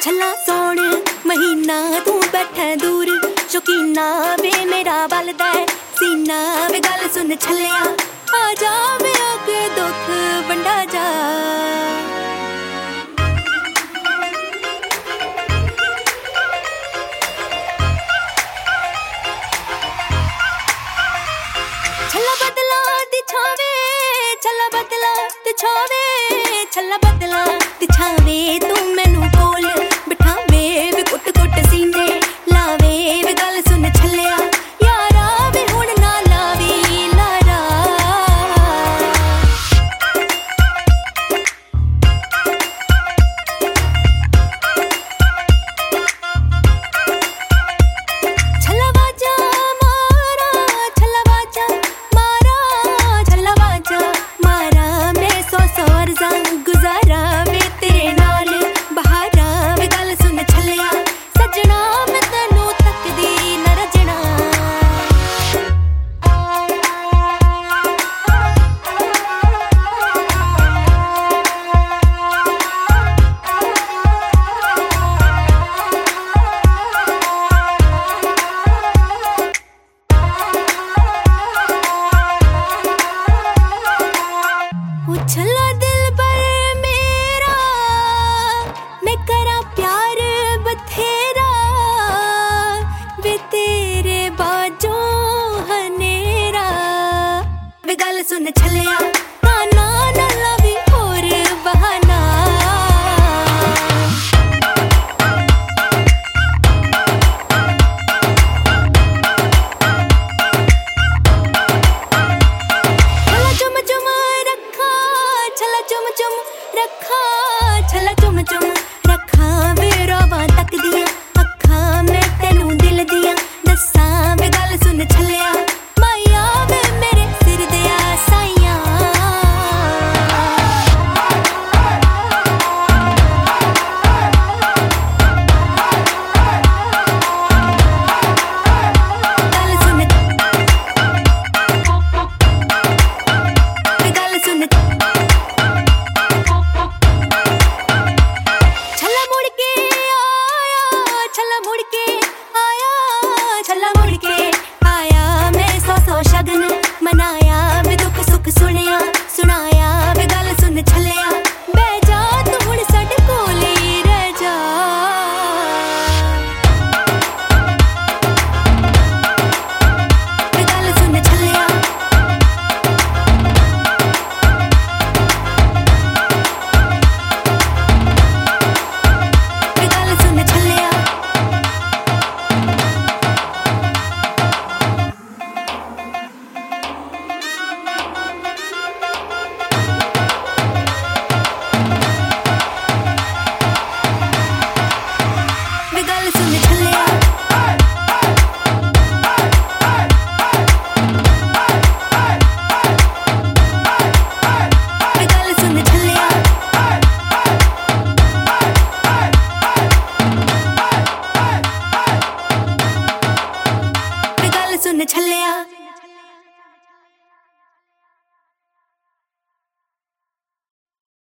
छला सोण महीना तू बैठा दूर शौकीना वे मेरा बलदा सीना वे गल सुन छलिया आ जा वे आके दुख वंडा जा छला बदला दिछावे छला बदला दिछावे छला बदला दिछावे तू मैनू कोल बिठावे वे कुट कुट सीने लावे वे गल सुन छलिया यारा वे हुण ना लावी लारा छला वाजा मारा छला वाजा मारा छला वाजा मारा मैं सौ अर्ज़ा गुजारा वे तेरे नाल बहारा वे गल सुन छलिया सजना मैं तैनू तकदी न रजना छला दिल पर मेरा मैं करा प्यार बथेरा वे तेरे बाजों हनेरा वे गल सुन छलिया